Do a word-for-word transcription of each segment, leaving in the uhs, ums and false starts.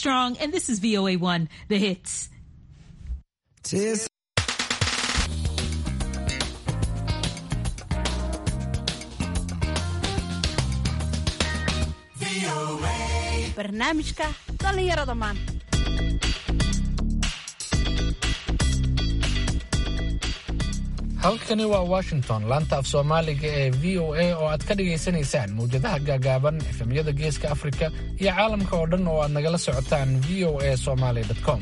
Armstrong, and this is V O A one, The Hits. Tis- barnaamijka dhallinyarada maanta. halkani waa Washington, laanta af Soomaaliga ee V O A oo aad ka dhageysanaysaan mawjadaha gaagaaban efemyada Geeska Afrika iyo caalamka oo dhan oo aad nagala socotaan v o a somali dot com.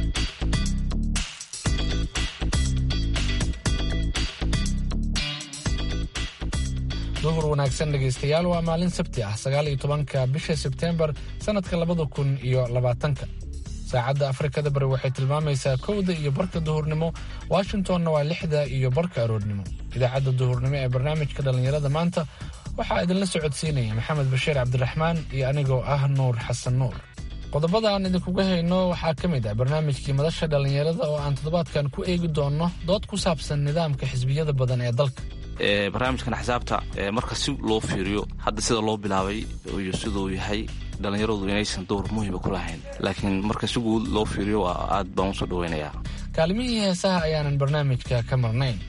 duhur wanaagsan dhegaystayaal, waa maalin sabti ah sagaal iyo tobanka bisha Sebtembar sanadka labada kun iyo labaatanka. saacadda Afrikada bari waxay tilmaamaysaa kowda iyo barka duhurnimo, Washingtonna waa lixda iyo barka aroornimo. idaacadda duhurnimo ee barnaamijka dhallinyarada maanta waxaa idinla socodsiinaya Maxamed Bashiir Cabdiraxmaan iyo anigoo ah Nuur Xasan Nuur. qodobada aan idinkuga hayno waxaa ka mid ah barnaamijkii madasha dhallinyarada oo aan toddobaadkan ku eegi doonno dood ku saabsan nidaamka xisbiyada badan ee dalka. barnaamijkan xisaabta marka si loo fiiriyo hadda sida loo bilaabay iyo siduu yahay dhallinyaradu inaysan dowr muhiima ku lahayn, laakiin marka si guud loo fiiriyo waa aad baan usoo dhawaynayaa. kaalmihii heesaha ayaanan barnaamijka ka marnayn.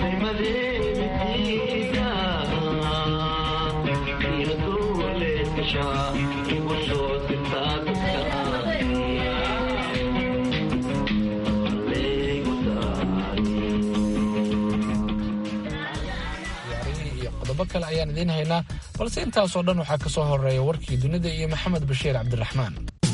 qodobo kale ayaan idiin haynaa, balse intaasoo dhan waxaa ka soo horeeya warkii dunida iyo Maxamed Bashiir Cabdiraxmaan.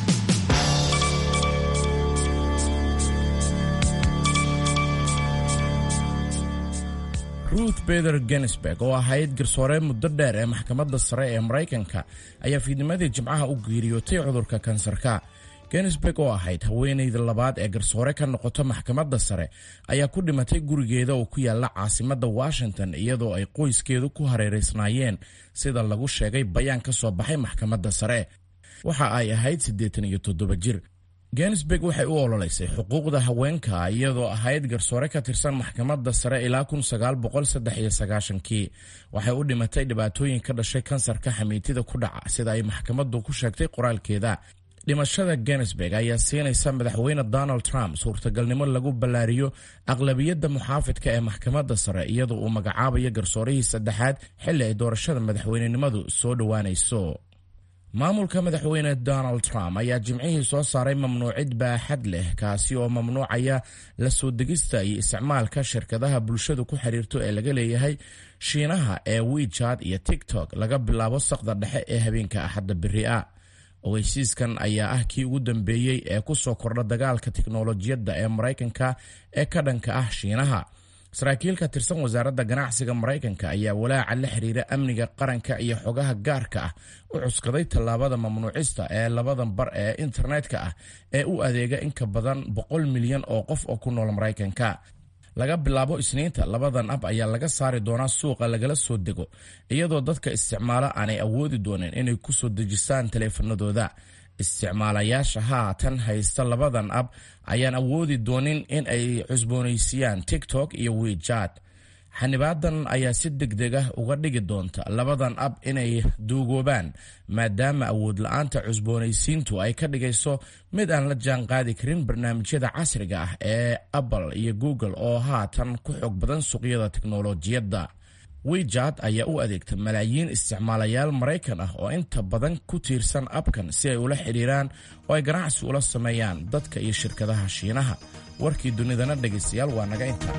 Ruth Bader Ginsburg oo ahayd garsoore muddo dheer ee maxkamadda sare ee Maraykanka ayaa fiidnimadii Jimcaha u geeriyootay cudurka kansarka. Ginsburg oo ahayd haweeneyda labaad ee garsoore ka noqota maxkamadda sare ayaa ku dhimatay gurigeeda oo ku yaala caasimadda Washington iyadoo ay qoyskeedu ku hareereysnaayeen sida lagu sheegay bayaan ka soo baxay maxkamadda sare. waxa ay ahayd siddeetan iyo toddoba jir. Ginsburg waxay u ololeysay xuquuqda haweenka iyadoo ahayd garsoore ka tirsan maxkamadda sare ilaa kun sagaal boqol saddex iyo sagaashankii. waxay u dhimatay dhibaatooyin ka dhashay kansarka xamiitida ku dhaca sida ay maxkamaddu ku sheegtay qoraalkeeda. dhimashada Ginsburg ayaa siinaysa madaxweyne Donald Trump suurtagalnimo lagu ballaariyo aqlabiyadda muxaafidka ee maxkamadda sare iyadoo uu magacaabayo garsoorihii saddexaad xilli ay doorashada madaxweynenimadu soo dhowaanayso. maamulka madaxweyne Donald Trump ayaa jimcihii soo saaray mamnuucid baaxad leh kaasi oo mamnuucaya la soo degista iyo isticmaalka shirkadaha bulshadu ku xiriirto ee laga leeyahay Shiinaha ee WeChat iyo TikTok laga bilaabo saqda dhexe ee habeenka Axadda berri ah. ogeysiiskan ayaa ah kii ugu dambeeyey ee ku soo kordha dagaalka tiknoolajiyadda ee Maraykanka ee ka dhanka ah Shiinaha. saraakiil ka tirsan wasaaradda ganacsiga Maraykanka ayaa walaaca la xiriira amniga qaranka iyo xogaha gaarka ah u cuskaday tallaabada mamnuucista ee labadan bar ee internetka ah ee u adeega in ka badan boqol milyan oo qof oo ku nool Maraykanka. laga bilaabo Isniinta, labadan ab ayaa laga saari doonaa suuqa lagala soo dego iyadoo dadka isticmaala aanay awoodi doonin inay ku soo dejistaan taleefanadooda. isticmaalayaasha haatan haysta labadan ab ayaan awoodi doonin in ay cusboonaysiiyaan TikTok iyo WeChat. xanibaadan ayaa si degdeg ah uga dhigi doonta labadan ab inay duugoobaan maadaama awood la'aanta cusboonaysiintu ay ka dhigayso mid aan la jaan qaadi karin barnaamijyada casriga ah ee Apple iyo Google oo haatan ku xoog badan suuqyada tiknoolajiyadda. WeChat ayaa u adeegta malaayiin isticmaalayaal Maraykan ah oo inta badan ku tiirsan abkan si ay ula xiriiraan oo ay ganacsi ula sameeyaan dadka iyo shirkadaha Shiinaha. warkii dunidana dhegaystayaal waa naga intaa.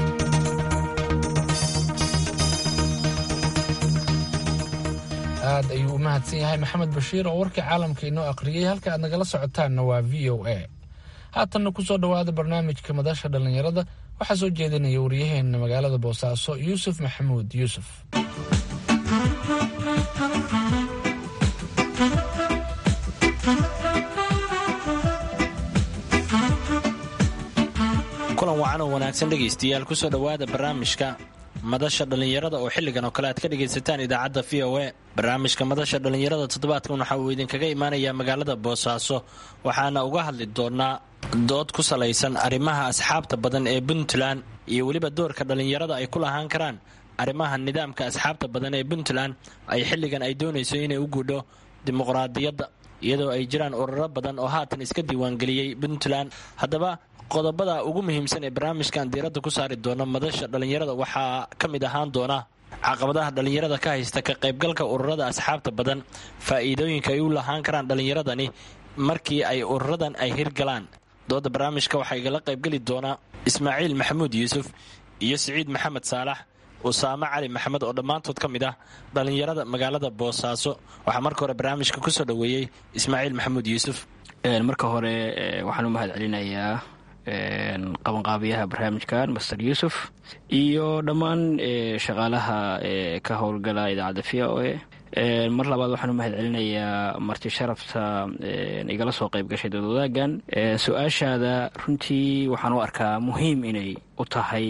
aad ayuu u mahadsan yahay Maxamed Bashiir oo warkii caalamka inoo aqriyay. halka aad nagala socotaanna waa V O A. haatanna ku soo dhowaada barnaamijka madasha dhallinyarada. waxaa soo jeedinaya waryaheena magaalada Boosaaso Yuusuf Maxamuud Yuusuf. kulan wacan oo wanaagsan dhegaystayaal ku soo dhowaada barnaamijka madasha dhallinyarada oo xilligan oo kale aad ka dhagaysataan idaacadda V O A. barnaamijka madasha dhallinyarada toddobaadkan waxa uu idinkaga imaanayaa magaalada Boosaaso, waxaana uga hadli doonaa dood ku salaysan arrimaha asxaabta badan ee Puntland iyo weliba doorka dhallinyarada ay ku lahaan karaan arrimaha nidaamka asxaabta badan ee Puntland ay xilligan ay doonayso inay u guudho dimuqraadiyadda. iyadoo ay jiraan ururo badan oo haatan iska diiwaangeliyey puntland. haddaba qodobada ugu muhiimsan ee barnaamijkan diiradda ku saari doona madasha dhallinyarada waxaa ka mid ahaan doona caqabadaha dhallinyarada ka haysta ka qaybgalka ururada asxaabta badan, faa'iidooyinka ay u lahaan karaan dhallinyaradani markii ay ururadan ay hirgalaan. dooda barnaamijka waxaa igala qaybgeli doona ismaaciil maxamuud yuusuf iyo siciid maxamed saalax, usaame cali maxamed oo dhammaantood ka mid ah dhallinyarada magaalada boosaaso. waxaa marka hore barnaamijka ku soo dhoweeyey ismaaciil maxamuud yuusuf. marka hore waxaan u mahad celinayaa qabanqaabiyaha barnaamijkan master yuusuf iyo dhammaan shaqaalaha ka howlgala idaacadda v o a. mar labaad waxaan u mahad celinayaa marti sharafta igala soo qayb gashay dood wadaagan. su-aashaada runtii waxaan u arkaa muhiim inay u tahay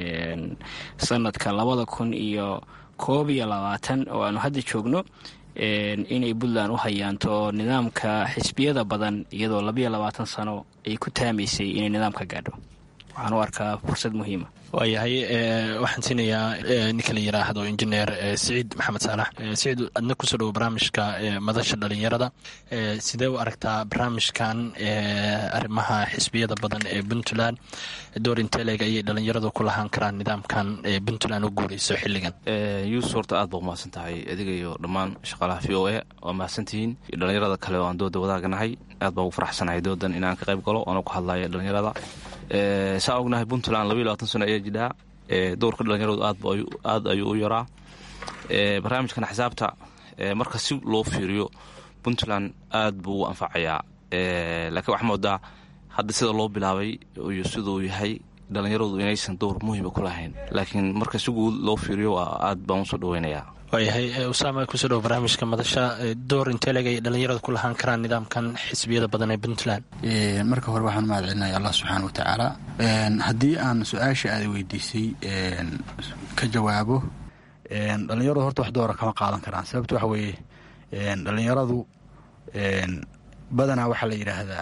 sanadka labada kun iyo koob iyo labaatan oo aanu hadda joogno inay puntland u hayaanto nidaamka xisbiyada badan iyadoo labayo labaatan sano ay ku taamaysay inay nidaamka gaadho. waxaan u arkaa fursad muhiima. waayahay waxaan siinayaa ninka la yidhaahdo injineer siciid maxamed saalax. siciid, adna kusoo dhowo barnaamijka madasha dhallinyarada. sidee u aragtaa barnaamijkan arrimaha xisbiyada badan ee puntland? door inteleg ayay dhallinyaradu ku lahaan karaan nidaamkan ee puntland u guurayso xilligan? yuusuf, horta aad baa umahadsan tahay adiga iyo dhammaan shaqaalaha v o a waa mahadsantihiin. iyo dhallinyarada kale oo aan dooda wadaaganahay aad baa ugu faraxsanahay doodan inaan ka qayb galo oona ku hadlaya dhallinyarada. saa ognahay puntland labayo labaatan sano ayaa jidhaa. doorka dhallinyaradu aad ayuu u yaraa. barnaamijkan xisaabta marka si loo fiiriyo puntland aad buu u anfacayaa. laakiin waxaa moodaa hadda sida loo bilaabay iyo siduu yahay dhallinyaradu inaysan door muhiima ku lahayn, laakiin marka si guud loo fiiriyo aad baan usoo dhaweynayaa. waayahay usaama, kusoo dhowo barnaamijka madasha. door inteleg ay dhallinyaradu ku lahaan karaan nidaamkan xisbiyada badan ee puntland? marka hore waxaan u mahad celinaya allah subxaana wa tacaala. haddii aan su-aasha aada weydiisay ka jawaabo, dhallinyaradu horta wax doora kama qaadan karaan. sababta waxa weeye dhallinyaradu badanaa waxaa la yidhaahdaa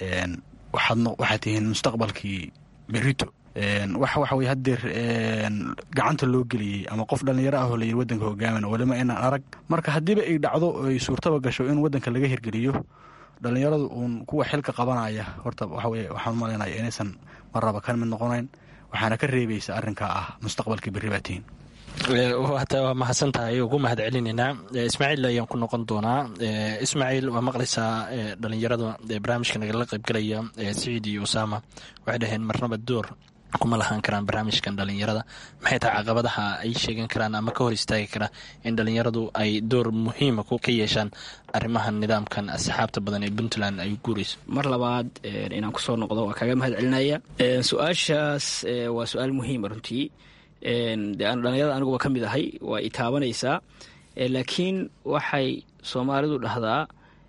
waxaad tihiin mustaqbalkii berito. wax waxa weye haddeer gacanta loo geliyey ama qof dhallinyaro ah oo layidhi waddanka hogaamin walima inaan arag. marka haddiiba ay dhacdo ay suurtaba gasho in waddanka laga hirgeliyo, dhallinyaradu uun kuwa xilka qabanaya horta waxaweye waxaan u malaynaya inaysan marraba ka mid noqonayn, waxaana ka reebaysa arrinkaa ah mustaqbalkii berri baa tihiin. hataa waa mahadsan tahay, ugu mahad celinaynaa. ismaaciil ayaan ku noqon doonaa. ismaaciil, waa maqlaysaa dhallinyarada barnaamijka nagala qaybgalaya siciid iyo usaama waxay dhaheen marnaba door kuma lahaan karaan barnaamijkan dhallinyarada. maxay tahay caqabadaha ay sheegan karaan ama ka hor istaagi kara in dhallinyaradu ay door muhiima ka yeeshaan arrimahan nidaamkan asxaabta badan ee puntland ay guurayso? mar labaad inaan kusoo noqdo waa kaaga mahad celinaya. su-aashaas waa su-aal muhiima runtii. de aan dhallinyarada aniguba ka mid ahay waa i taabanaysaa. laakiin waxay soomaalidu dhahdaa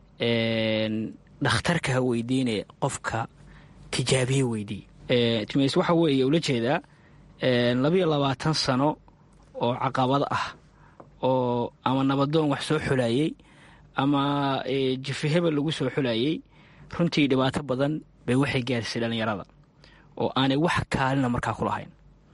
dhakhtarka ha weydiinaya qofka tijaabiye weydii. timays waxa weeye ula jeedaa labayo labaatan sano oo caqabad ah oo ama nabadoon wax soo xulayey ama jifi hebel lagu soo xulayey, runtii dhibaato badan bay waxay gaarisay dhallinyarada oo aanay wax kaalina markaa ku lahayn.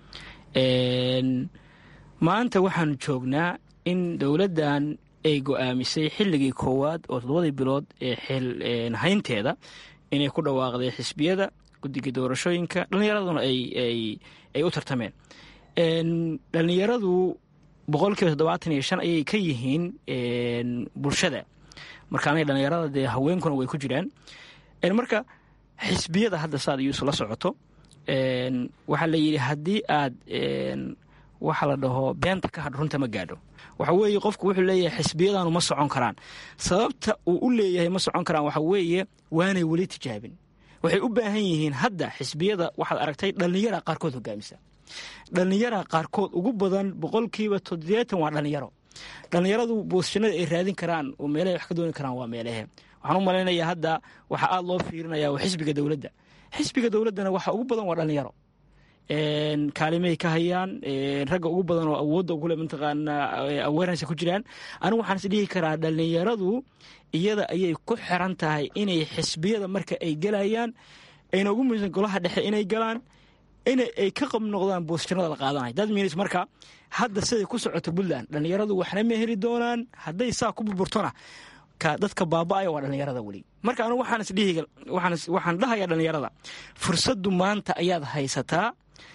maanta waxaanu joognaa in dowladdan ay go'aamisay xilligii koowaad oo toddobadii bilood ee xil haynteeda inay ku dhawaaqday xisbiyada guddiga doorashooyinka, dhallinyaraduna ay u tartameen. dhallinyaradu boqolkiiba toddobaatan iyo shan ayay ka yihiin bulshada. markaanay dhallinyarada dee haweenkuna way ku jiraan. marka xisbiyada hadda saad yuusu la socoto, waxaa la yidhi haddii aad waxa la dhaho beenta ka hadh runta ma gaadho. waxa weeye qofku wuxuu leeyahay xisbiyadaanu ma socon karaan. sababta uu u leeyahay ma socon karaan waxa weeye waanay weli tijaabin. waxay u baahan yihiin hadda xisbiyada waxaad aragtay dhallinyara qaarkood hogaamisa. dhallinyara qaarkood ugu badan boqolkiiba toddobeetan waa dhallinyaro. dhallinyaradu boosashanada ay raadin karaan oo meelahay wax ka dooni karaan waa meelahe. waxaan u malaynayaa hadda waxaa aada loo fiirinaya waa xisbiga dowladda. xisbiga dowladdana waxa ugu badan waa dhallinyaro. kaalimay ka hayaan ragga ugu badan oo awoodda ugule mataqaanaa awareness ku jiraan. anigu waxaan is dhihi karaa dhallinyaradu iyada ayay ku xiran tahay inay xisbiyada marka ay gelayaan ayna ugu muhiimsan golaha dhexe inay galaan in ay ka qab noqdaan boosashanada la qaadanay. dad minis marka hadda siday ku socoto puntland dhallinyaradu waxna ma heli doonaan. hadday saa ku burburtona dadka baaba'aya waa dhallinyarada weli marka anigu waxaan isdhihi waxaan waxaan dhahayaa dhallinyarada fursaddu maanta ayaad haysataa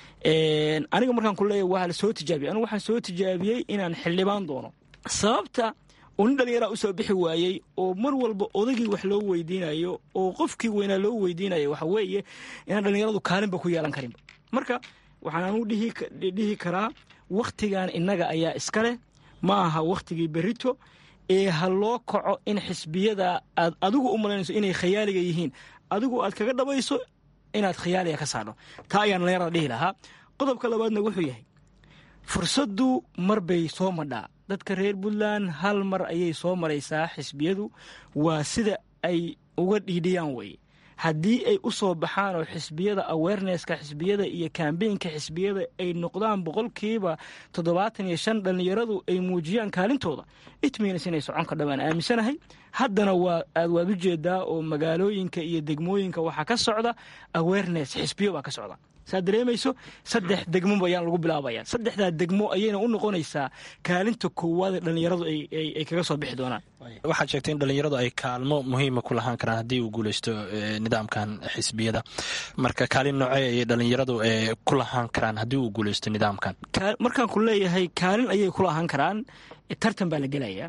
aniga markaan ku leeyahay waa la soo tijaabiyey anigu waxaan soo tijaabiyey inaan xildhibaan doono sababta uu nin dhallinyaraa u soo bixi waayey oo mar walba odagii wax loo weydiinayo oo qofkii weynaa loo weydiinayo waxa weeye inaan dhallinyaradu kaalinba ku yeelan karinba marka waxaan anigu dhihi karaa wakhtigan innaga ayaa iska leh ma aha wakhtigii berrito ee ha loo kaco in xisbiyada aad adigu u malaynayso inay khayaaliga yihiin adigu aad kaga dhabayso inaad khayaaliga ka saadho taa ayaan dhallinyarada dhihi lahaa qodobka labaadna wuxuu yahay fursaddu mar bay soo madhaa dadka reer puntland hal mar ayay soo maraysaa xisbiyadu waa sida ay uga dhiidhiyaan weye haddii ay u soo baxaan oo xisbiyada awarenesska xisbiyada iyo kambeynka xisbiyada ay noqdaan boqolkiiba toddobaatan iyo shan dhallinyaradu ay muujiyaan kaalintooda itmiinas inay socon ka dhawaan aaminsanahay haddana waa aad waad u jeedaa oo magaalooyinka iyo degmooyinka waxaa ka socda awareness xisbiyo baa ka socda saad dareemayso saddex degmoba ayaan lagu bilaabaya saddexdaa degmo ayayna u noqonaysaa kaalinta koowaad ee dhallinyaradu ay kaga soo bixi doonaan waxaad sheegtay in dhallinyaradu ay kaalmo muhiima ku lahaan karaan haddii uu guuleysto nidaamkan xisbiyada marka kaalin noocee ayay dhallinyaradu ku lahaan karaan haddii uu guuleysto nidaamkan markaan ku leeyahay kaalin ayay ku lahaan karaan tartan baa la gelaya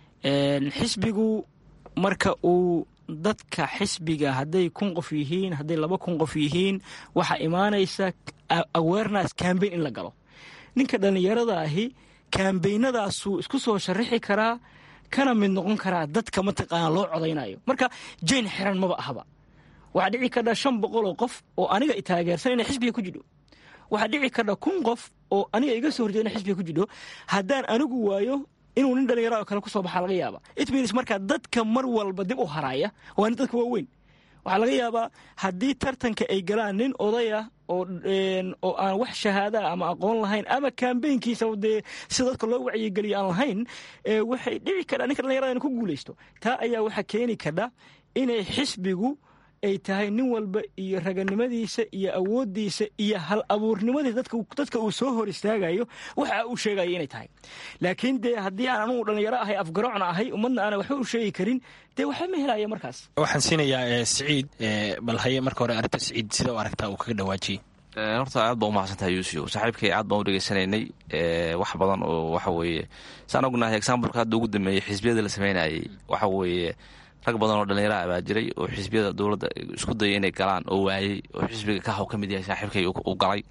xisbigu marka uu dadka xisbiga hadday kun qof yihiin hadday laba kun qof yihiin waxaa imaanaysa awareness cambaign in la galo ninka dhallinyarada ahi kambaynadaasuu isku soo sharaxi karaa kana mid noqon karaa dadka mataqaana loo codaynayo marka jayn xiran maba ahaba waxaa dhici kardha shan boqol oo qof oo aniga i taageersan inay xisbiga ku jidho waxaa dhici kardha kun qof oo aniga iga soo horjeeda inay xisbiga ku jidho haddaan anigu waayo inuu nin dhallinyara oo kale ku soo baxaa laga yaaba itminis markaa dadka mar walba dib u haraaya waa nin dadka waaweyn waxaa laga yaabaa haddii tartanka ay galaan nin odaya oo oo aan wax shahaadaa ama aqoon lahayn ama kambeynkiisa dee si dadka loo wacyigeliyo aan lahayn waxay dhici kardhaa ninka dhallinyarada in ku guulaysto taa ayaa waxaa keeni kardha inay xisbigu ay tahay nin walba iyo raganimadiisa iyo awooddiisa iyo hal abuurnimadiisa dadka uu soo hor istaagayo waxa uu sheegayo inay tahay laakiin dee haddii aan anugu dhallinyaro ahay afgarocna ahay ummadna aana waxba u sheegi karin dee waxba ma helaya markaas waxaan siinayaa siciid bal haye marka hore arrinta siciid sida u aragtaa uu kaga dhawaajiyey horta aad baa umahadsantahay yuusuf saaxiibkay aad baan u dhegaysanaynay wax badan oo waxa weeye saan ognahay exambleka hadda ugu dambeeyey xisbiyada la samaynayay waxa weeye rag badan oo dhallinyaraha baa jiray oo xisbiyada dowladda isku dayay inay galaan oo waayey oo xisbiga kahaw ka mid yahay saaxiibkay u galay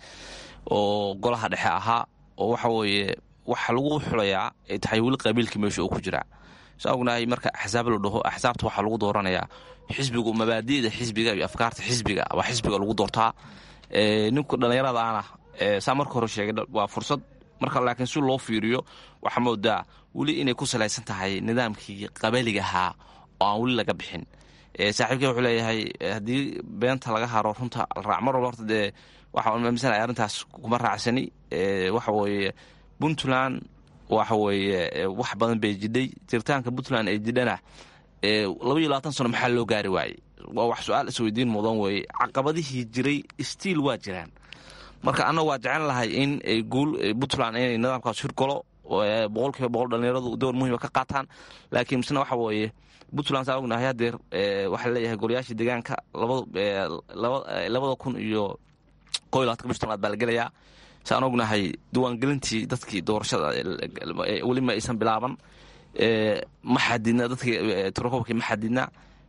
oo golaha dhexe ahaa oo waxa weeye waxa lagu xulayaa ay tahay weli qabiilkii meesha uu ku jiraa saa ognahay marka axsaab la dhaho axsaabta waxaa lagu dooranayaa xisbigu mabaadi'da xisbiga iyo afkaarta xisbiga waa xisbiga lagu doortaa ninku dhallinyaradaana saa marka hore sheegay waa fursad marka laakiin si loo fiiriyo waxaa moodaa weli inay ku salaysan tahay nidaamkii qabaliga ahaa oo aan weli laga bixin saaxiibkey wuxuu leeyahay haddii beenta laga haro runta raac mar walba horta dee waxaa aaminsanaya arrintaas kuma raacsani waxa weeye puntland waxa weeye wax badan bay jidhay jiritaanka puntland ee jidhana laba iyo labaatan sano maxaa loo gaari waayey waa wax su-aal isweydiin mudan weeye caqabadihii jiray stiil waa jiraan marka annaga waa jecel lahay in ay guul puntland inay nidaamkaas hirgalo boqol kiiba boqol dhallinyaradu dowr muhiima ka qaataan laakiin misna waxa weeye puntland saa ognahay hadeer waxaa leeyahay golayaashii deegaanka labada kun iyo ko iyo labatanka bish tobnaad baa la gelayaa saan ognahay diiwaangelintii dadkii doorashada weli ma aysan bilaaban ma xadidna dadkii tirakobkii ma xadidna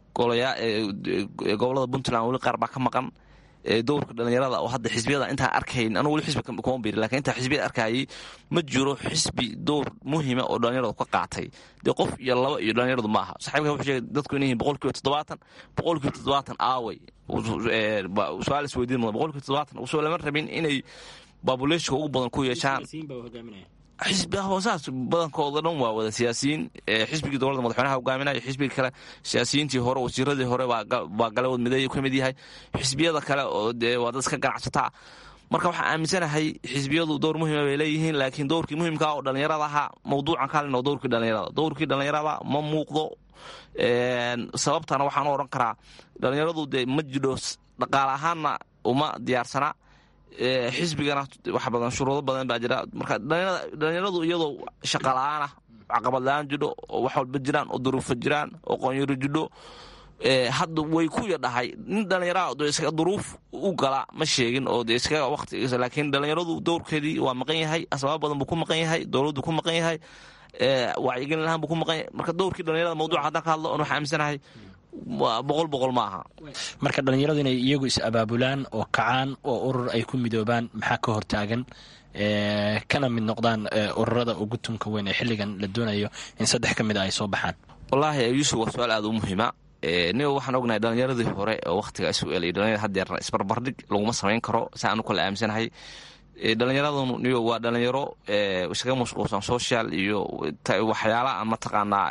gobolada puntland weli qaar baa ka maqan dowrka dhallinyarada oo hadda xisbiyada intaan arkayn anugu weli xisbi kuma biiri lakin intaan xisbiyada arkayay ma jiro xisbi dowr muhiima oo dhallinyaradu ka qaatay dee qof iyo laba iyo dhallinyaradu ma aha saxiibka wuxuu sheegay dadku inay yihiin boqol kiiba toddobaatan boqol kiiba toddobaatan aaway su-aal isweydiin mudan boqol kiiba toddobaatan usoo lama rabin inay babuleeshka ugu badan ku yeeshaan xisbi hoosaas badankooda dhan waa wada siyaasiyiin xisbigii dowladda madaxweynaha hogaaminaya xisbiga kale siyaasiyiintii hore wasiiradii hore baa galawad mideey ka mid yahay xisbiyada kale oo dee waa dad iska ganacsataa marka waxaan aaminsanahay xisbiyadu dowr muhiima bay leeyihiin laakiin dowrkii muhiimkaa oo dhallinyarada ahaa mawduucan kalin oo dowrkii dhallinyarada dowrkii dhallinyarada ma muuqdo sababtana waxaan u odhan karaa dhallinyaradu dee ma jidho dhaqaale ahaanna uma diyaarsana xisbigana wax badan shuruudo badan baa jira. marka dhalinyaradu iyadoo shaqa la-aan ah, caqabad la-aan jidho, oo wax walba jiraan, oo duruufo jiraan, oo qoonyaro jidho, hadda way ku yadhahay nin dhallinyaraha de iskaga duruuf u gala ma sheegin oo de iskaga waqtigiisa, laakiin dhallinyaradu dowrkeedii waa maqan yahay, asbaab badan buu ku maqan yahay, dowladdu ku maqan yahay, wacyigelin lahaan buu ku maqan yahay. marka dowrkii dhallinyarada mawduuca haddaan ka hadlo on waxaa aaminsanahay boqol boqol ma aha. marka dhallinyaradu inay iyagu is abaabulaan oo kacaan oo urur ay ku midoobaan maxaa ka hortaagan kana mid noqdaan ururada ugu tunka weyn ee xilligan la doonayo in saddex ka mid a ay soo baxaan? wallaahi yuusuf waa su-aal aada u muhiima. nigo waxaan ognahay dhallinyaradii hore oo wakhtiga isu elay dhalinyarada haddeerna isbarbardhig laguma samayn karo saa anu kala aaminsanahay. dhallinyaradunu nigo waa dhallinyaro iskaga mashquulsan social iyo waxyaala aan mataqaanaa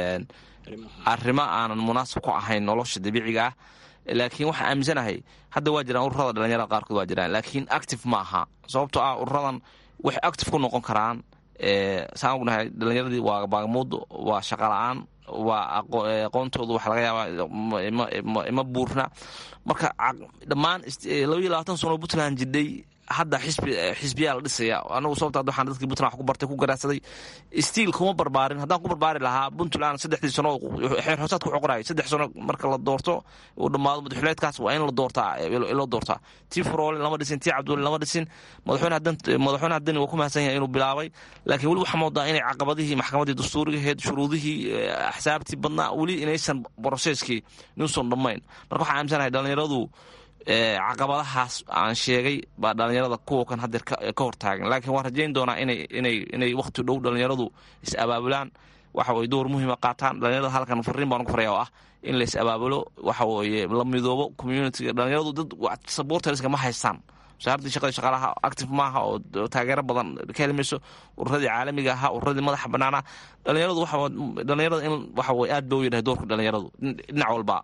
arrimo aanan munaasib ku ahayn nolosha dabiiciga ah. laakiin waxaan aaminsanahay hadda waa jiraan ururada dhallinyarada qaarkood waa jiraan, laakiin active ma aha. sababtoo ah ururadan waxay active ku noqon karaan saan ognahay dhallinyaradii waa baagamuud, waa shaqa la-aan, waa aqoontoodu waxa laga yaabaa ima buurna. marka dhammaan laba iyo labaatan sano puntland jidhay hadda xisbiyaa la dhisaya. anagu sababta hadda waxaan dadkii puntland wax ku bartay ku garaadsaday stiil kuma barbaarin. haddaan ku barbaari lahaa puntland saddexdii sano xeer hoosaadka wuxuu qorayay saddex sano marka la doorto uu dhammaado madaxweyneedkaas waa in la doortaa loo doortaa. tii furoole lama dhisin, tii cabdulle lama dhisin. madaxweyne haddani waa ku mahadsan yahay inuu bilaabay, laakiin weli waxaa moodaa inay caqabadihii maxkamaddii dastuurigaheed, shuruudihii axsaabtii badnaa weli inaysan broseskii nuusan dhammayn. marka waxaan aaminsanahay dhallinyaradu caqabadahaas aan sheegay baa dhallinyarada kuwa kan haddeer ka hortaagan. laakiin waan rajayn doonaa inay wakhti dhow dhallinyaradu is abaabulaan, waxa weye door muhiima qaataan. dhallinyarada halkan fariin baan ku faraya oo ah in la is abaabulo, waxa weye la midoobo communitiga. dhallinyaradu dad sabortariska ma haystaan. wasaaradii shaqada shaqaalaha active maaha oo taageero badan ka helimayso. ururadii caalamiga ahaa, ururadii madaxa banaana, dhallinyaradu dhallinyarada in waxa weye aad ba u yidhahay doorka dhallinyaradu dhinac walba.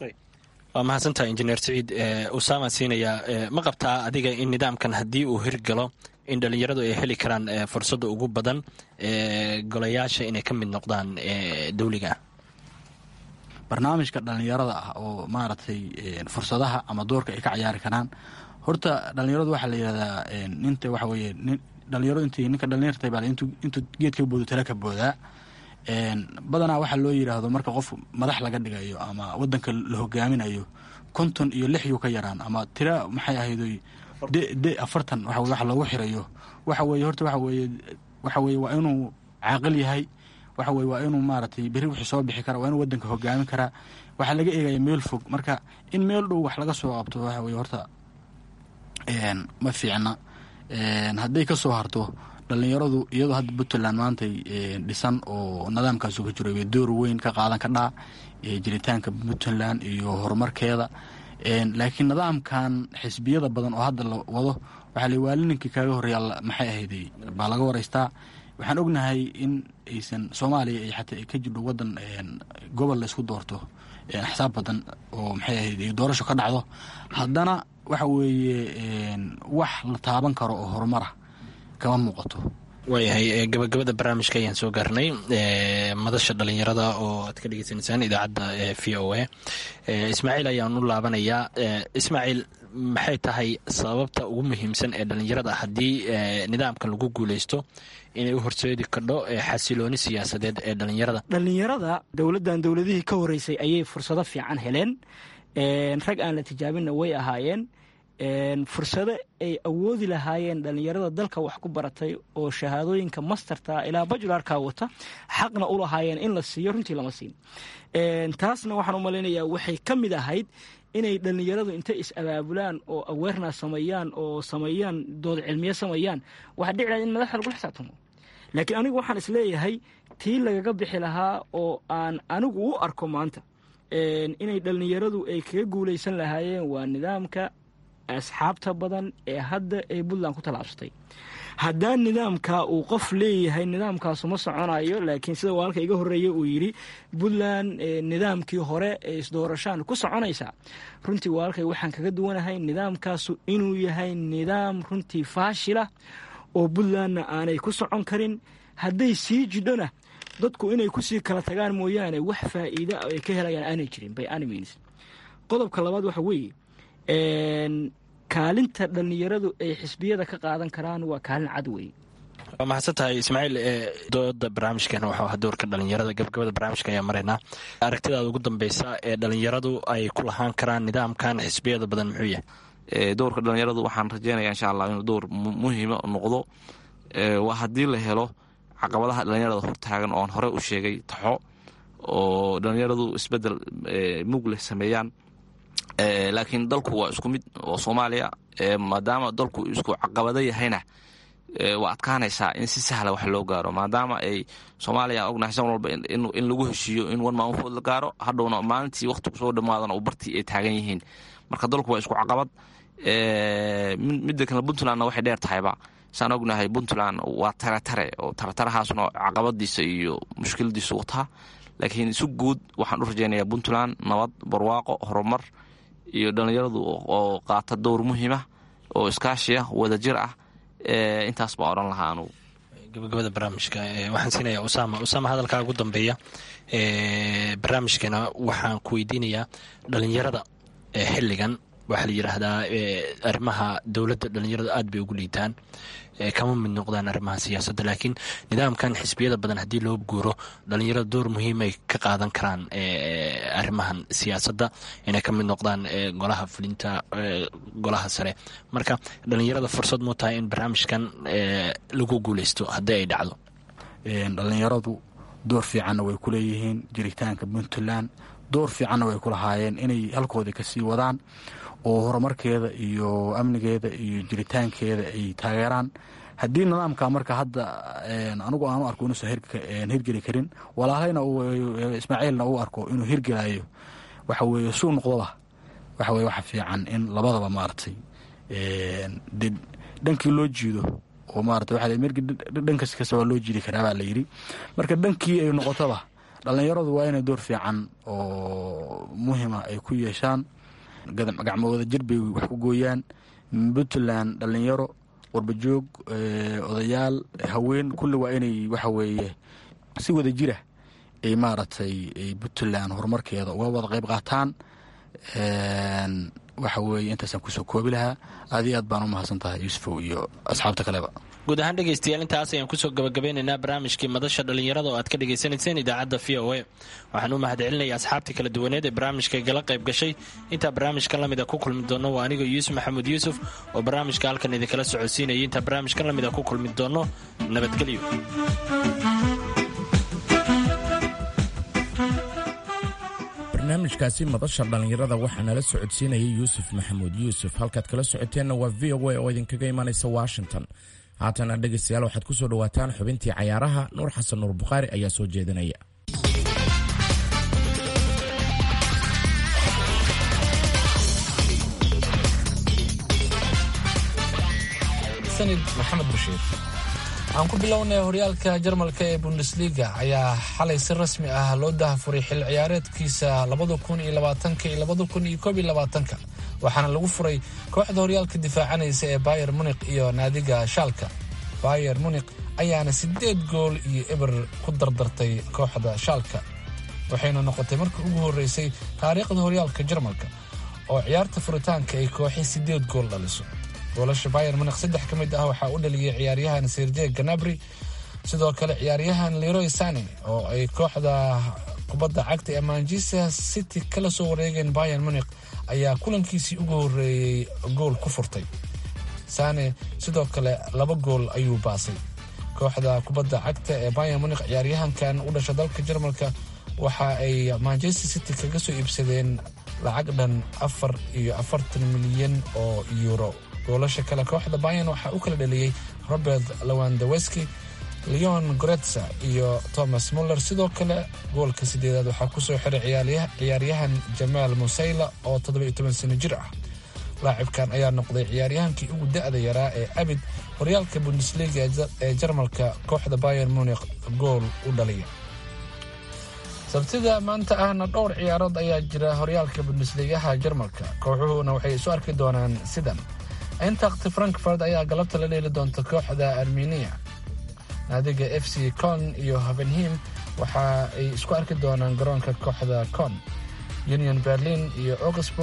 waa mahadsantaha injineer saciid. usaama siinayaa, ma qabtaa adiga in nidaamkan haddii uu hirgalo in dhallinyaradu ay heli karaan fursadda ugu badan golayaasha inay ka mid noqdaan dawliga? barnaamijka dhallinyarada ah oo maaragtay fursadaha ama doorka ay ka cayaari karaan, horta dhallinyaradu waxaa la yidhahdaa ninta waxa weye dhalinyaradu int ninka dhalinyarta baa intuu geedka boodo tala ka boodaa. badanaa waxaa loo yidhaahdo marka qof madax laga dhigayo ama wadanka la hogaaminayo konton iyo lix yuu ka yaraan ama tira maxay ahaydo de afartan waxa loogu xirayo. waxa weye horta waxa weye waxa weye waa inuu caaqil yahay, waxa weye waa inuu maaragtay berri wixii soo bixi kara, waa inuu wadanka hogaamin karaa. waxaa laga eegaya meel fog, marka in meel dhow wax laga soo qabto waxa weye horta ma fiicna. hadday ka soo harto dhallinyaradu iyadoo hadda puntland maantay dhisan oo nidaamkaasu ka jiro way door weyn ka qaadan ka dhaa jiritaanka puntland iyo horumarkeeda. laakiin nidaamkan xisbiyada badan oo hadda la wado waxaa la waalininkii kaaga horreeya maxay ahayday baa laga waraystaa. waxaan ognahay in aysan soomaaliya ay xataa ay ka jirho wadan gobol la isku doorto axsaab badan oo maxay ahayday doorasho ka dhacdo, haddana waxa weeye wax la taaban karo oo horumara kama muuqato. waayahay gabagabada barnaamijka ayaan soo gaarnay. madasha dhallinyarada oo aad ka dhegeysanaysaan idaacadda v o a. ismaaciil ayaan u laabanayaa. ismaaciil, maxay tahay sababta ugu muhiimsan ee dhallinyarada haddii nidaamkan lagu guuleysto inay u horseedi kardho xasilooni siyaasadeed ee dhallinyarada? dhallinyarada dowladdan dowladihii ka horeysay ayay fursado fiican heleen. rag aan la tijaabinna way ahaayeen. fursado ay awoodi lahaayeen dhallinyarada dalka wax ku baratay oo shahaadooyinka masterta ilaa bajularka wata xaqna u lahaayeen in la siiyo, runtii lama siin. taasna waxaan u malaynayaa waxay ka mid ahayd inay dhallinyaradu intay is abaabulaan oo awareness sameeyaan oo sameeyaan dood cilmiye sameeyaan waxaa dhici lahayd in madaxda lagula xisaabtamo. laakiin anigu waxaan isleeyahay tii lagaga bixi lahaa oo aan anigu u arko maanta inay dhallinyaradu ay kaga guulaysan lahaayeen waa nidaamka asxaabta badan ee hadda ay puntland ku tallaabsatay. haddaan nidaamka uu qof leeyahay nidaamkaasu ma soconayo, laakiin sida walaalka iga horreeya uu yidhi puntland nidaamkii hore ee isdoorashaan ku soconaysaa. runtii walaalkay waxaan kaga duwanahay nidaamkaasu inuu yahay nidaam runtii faashila oo puntlandna aanay ku socon karin. hadday sii jidhona dadku inay kusii kala tagaan mooyaane wax faa'iida ay ka helayaan aanay jirin by any means. qodobka labaad waxa weeye kaalinta dhallinyaradu ay xisbiyada ka qaadan karaan waa kaalin cad wey. waa mahadsan tahay ismaaciil. dooda barnaamijkeena waxuu ahaa doorka dhallinyarada. gabagabada barnaamijka ayaa maraynaa. aragtidaada ugu dambeysa ee dhallinyaradu ay ku lahaan karaan nidaamkan xisbiyada badan muxuu yahay? doorka dhallinyaradu waxaan rajeynaya insha allah inuu door muhiima noqdo. waa haddii la helo caqabadaha dhallinyarada hortaagan oon hore u sheegay taxo oo dhallinyaradu isbedel mug leh sameeyaan. laakiin dalku waa isku mid oo soomaaliya maadaama dalku isku caqabado yahayna waa adkaanaysaa in si sahla wax loo gaaro maadaama ay soomaaliya ognahay san walba in lagu heshiiyo in wan maanfood la gaaro hadhowna maalintii wakhtigu soo dhammaadana u bartii ay taagan yihiin. marka dalku waa isku caqabad. midda kale puntlandna waxay dheer tahayba saan ognahay puntland waa taretare oo taretarahaasna caqabadiisa iyo mushkiladiisa wataa. laakiin si guud waxaan u rajaynayaa puntland nabad, barwaaqo, horumar iyo dhallinyaradu oo qaata dowr muhiima oo iskaashiya wadajir ah. intaas baa odhan lahaa anugu. gabagabada barnaamijka waxaan siinayaa usaama. usaama hadalkaa ugu dambeeya barnaamijkeena waxaan ku weydiinayaa dhallinyarada xilligan waxaa la yidhaahdaa arrimaha dowladda dhallinyarada aad bay ugu liitaan, kama mid noqdaan arrimaha siyaasadda. laakiin nidaamkan xisbiyada badan haddii loo guuro dhallinyarada door muhiimay ka qaadan karaan arrimahan siyaasadda inay ka mid noqdaan golaha fulinta, golaha sare. marka dhallinyarada fursad muu tahay in barnaamijkan lagu guuleysto haddii ay dhacdo? dhallinyaradu door fiicanna way ku leeyihiin jiritaanka puntland. door fiicanna way ku lahaayeen inay halkoodii kasii wadaan oo horumarkeeda iyo amnigeeda iyo jiritaankeeda ay taageeraan. haddii nidaamka marka hadda anigu aanu arko inuusan hirgeli karin, walaalhayna ismaaciilna uu arko inuu hirgelayo, waxa weeye suu noqdoba waxa weye waxa fiican in labadaba maaragtay de dhankii loo jiido oo maarata waa dhankas kasta waa loo jiidi karaa baa la yidhi. marka dhankii ay noqotoba dhallinyaradu waa inay door fiican oo muhima ay ku yeeshaan. gacmo wada jir bay wax ku gooyaan. puntland dhallinyaro, warbajoog, odayaal, haween kulli waa inay waxa weeye si wada jira ay maaragtay puntland horumarkeeda uga wada qayb qaataan. waxa weeye intaasaan kusoo koobi lahaa. aad iyo aad baan u mahadsan tahay yuusufow iyo asxaabta kaleba. guud ahaan dhegaystayaal intaas ayaan kusoo gabagabeynaynaa barnaamijkii madasha dhallinyarada oo aad ka dhagaysanayseen idaacadda v o a. waxaan u mahadcelinaya asxaabtii kala duwaneed ee barnaamijka igala qayb gashay. intaa barnaamijkan lamida ku kulmi doonno waa anigoo yuusuf maxamuud yuusuf oo barnaamijka halkan idinkala socodsiinayay. intaa barnaamijkan lamida ku kulmi doonno nabadgelyo. barnaamijkaasi madasha dhallinyarada waxaa nala socodsiinayay yuusuf maxamuud yuusuf. halkaad kala socoteenna waa v o a oo idinkaga imanaysa washington. haatana dhegaystayaal waxaad ku soo dhowaataan xubintii cayaaraha. nuur xasan nuur bukhaari ayaa soo jeedinaya. sanid maxamed bashiir. aan ku bilownay horyaalka jarmalka ee bundesliga ayaa xalay si rasmi ah loo dahafuray xil ciyaareedkiisa labada kun iyo labaatanka iyo labada kun iyo koob iyo labaatanka waxaana lagu furay kooxda horyaalka difaacanaysa ee bayer munik iyo naadiga shaalka. bayer munik ayaana sideed gool iyo eber ku dardartay kooxda shaalka, waxayna noqotay markii ugu horeysay taariikhda horyaalka jarmalka oo ciyaarta furitaanka ay kooxi sideed gool dhaliso. goolasha bayer munik saddex ka mid ah waxaa u dhaliyay ciyaaryahan sergey gnabry, sidoo kale ciyaaryahan leroy sané oo ay kooxda kubadda cagta ee manchester city kala soo wareegeen bayer munik ayaa kulankiisii ugu horeeyey gool ku furtay. sané sidoo kale laba gool ayuu baasay. kooxda kubadda cagta ee bayer munik ciyaaryahankan u dhasha dalka jarmalka waxa ay manchester city kaga soo iibsadeen lacag dhan afar iyo afartan milyan oo euro. goolasha kale kooxda bayan waxaa u kala dhaliyey robert lewandowski, leon goretza iyo thomas muller. sidoo kale goolka sideedaad waxaa kusoo xiray ciyaaryahan jamaal musayla oo toddobiyo toban sano jir ah. laacibkan ayaa noqday ciyaaryahankii ugu da-da yaraa ee abid horyaalka bundesliga ee jarmalka kooxda bayer munik gool u dhaliya. sabtida maanta ahna dhowr ciyaarood ayaa jira horyaalka bundesligaha jarmalka. kooxuhuna waxay isu arki doonaan sidan: eintracht frankfurt ayaa galabta la dheeli doonta kooxda armenia. naadiga f c con iyo hovenheim waxa ay isku arki doonaan garoonka kooxda con. union berlin iyo augsburg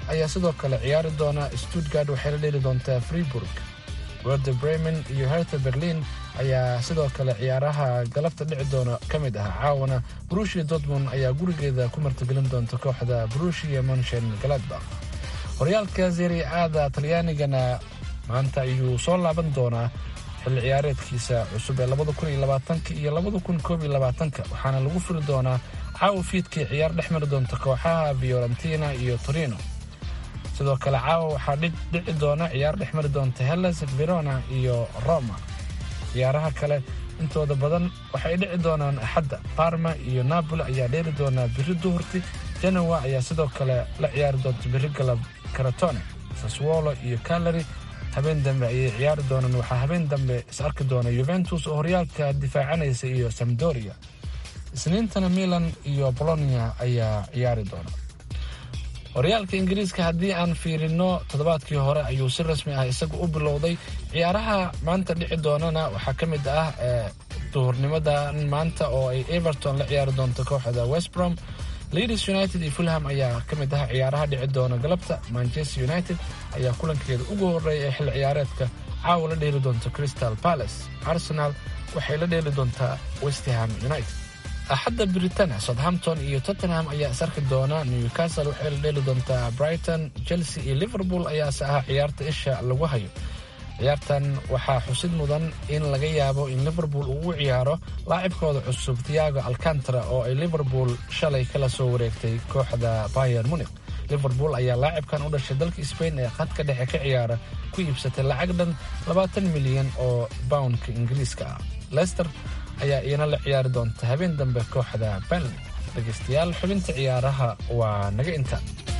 ayaa sidoo kale ciyaari doona. Stuttgart waxay la dheeli doontaa Freiburg. Werder Bremen iyo Hertha Berlin ayaa sidoo kale ciyaaraha galabta dhici doona ka mid ah. Caawana Borussia Dortmund ayaa gurigeeda ku martigelin doonta kooxda Borussia Mönchengladbach. horyaalka Serie A-da Talyaanigana maanta ayuu soo laaban doonaa xilli ciyaareedkiisa cusub ee labada kun iyo labaatanka iyo labada kun koob iyo labaatanka waxaana lagu furi doonaa caawa fiidkii ciyaar dhex mari doonta kooxaha Fiorentina iyo Torino. sidoo kale caawa waxaa dhici doona ciyaar dhex mari doonta Hellas Verona iyo Roma. ciyaaraha kale intooda badan waxay dhici doonaan Axadda. Parma iyo Napoli ayaa dheeli doona biri duhurti. Genoa ayaa sidoo kale la ciyaari doonta biri galab Crotone. Sassuolo iyo Cagliari habeen dambe ayay ciyaari doonaan. waxaa habeen dambe is arki doona Juventus oo horyaalka difaacanaysa iyo Sampdoria. Isniintana Milan iyo Bologna ayaa ciyaari doona. horyaalka Ingiriiska haddii aan fiirino toddobaadkii hore ayuu si rasmi ah isagu u bilowday. ciyaaraha maanta dhici doonana waxaa ka mid ah duhurnimadan maanta oo ay Everton la ciyaari doonto kooxda West Brom. Leeds United iyo Fulham ayaa ka mid ah ciyaaraha dhici doona galabta. Manchester United ayaa kulankeeda ugu horeeya ee xilli ciyaareedka caawa la dheeli doonta Crystal Palace. Arsenal waxay la dheeli doontaa West Ham United. Axadda Britania Southampton iyo Tottenham ayaa is arki doona. Newcastle waxay la dheeli doontaa Brighton. Chelsea iyo Liverpool ayaase ah ciyaarta isha lagu hayo. ciyaartan waxaa xusid mudan in laga yaabo in Liverpool uu u ciyaaro laacibkooda cusub Thiago Alcantara oo ay Liverpool shalay kala soo wareegtay kooxda Bayern Munich. Liverpool ayaa laacibkan u dhashay dalka Spain ee khadka dhexe ka ciyaara ku iibsatay lacag dhan labaatan milyan oo poundka Ingiriiska ah. Leicester ayaa iyana la ciyaari doonta habeen dambe kooxda Burnley. dhegeystayaal xubinta ciyaaraha waa naga inta.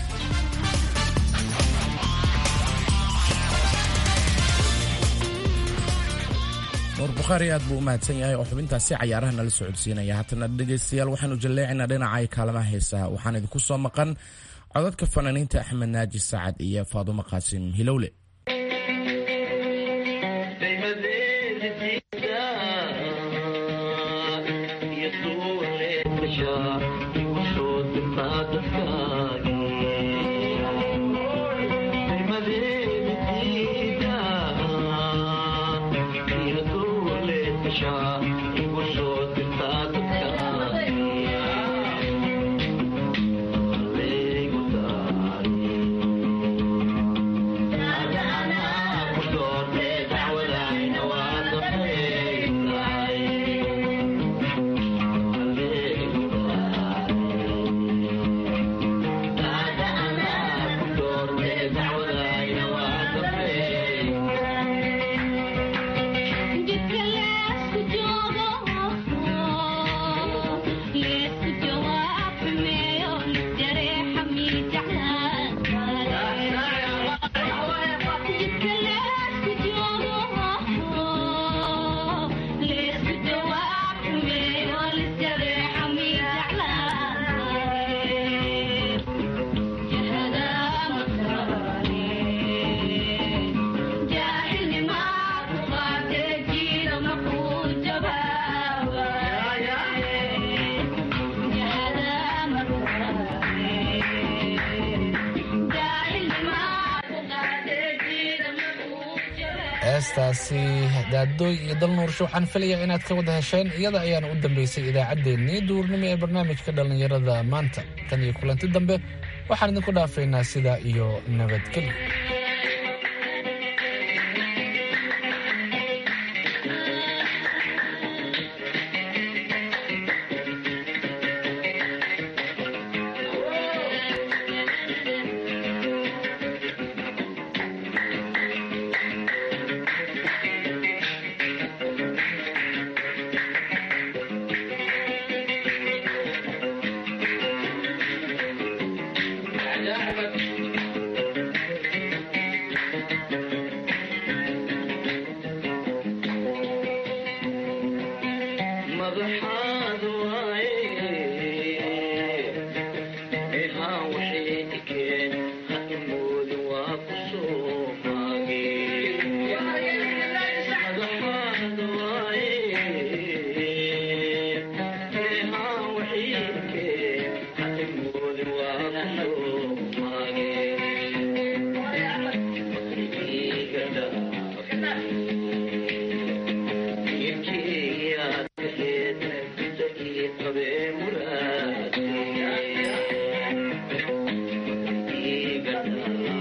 nuur bukhaari aad buu u mahadsan yahay oo xubintaasi cayaaraha nala socodsiinaya. haatana dhegaystayaal waxaanu jalleecinaa dhinaca kaalmaha heesaha. waxaan idinku soo maqan codadka fanaaniinta Axmed Naaji Sacad iyo Faadumo Qaasim Hilowle. heestaasi daadooy iyo dalnuursho waxaan filayaa inaad ka wada hesheen. iyada ayaana u dambaysay idaacaddeenii duurnimo ee barnaamijka dhallinyarada maanta. tan iyo kulanti dambe waxaan idinku dhaafaynaa sidaa iyo nabadgelyo.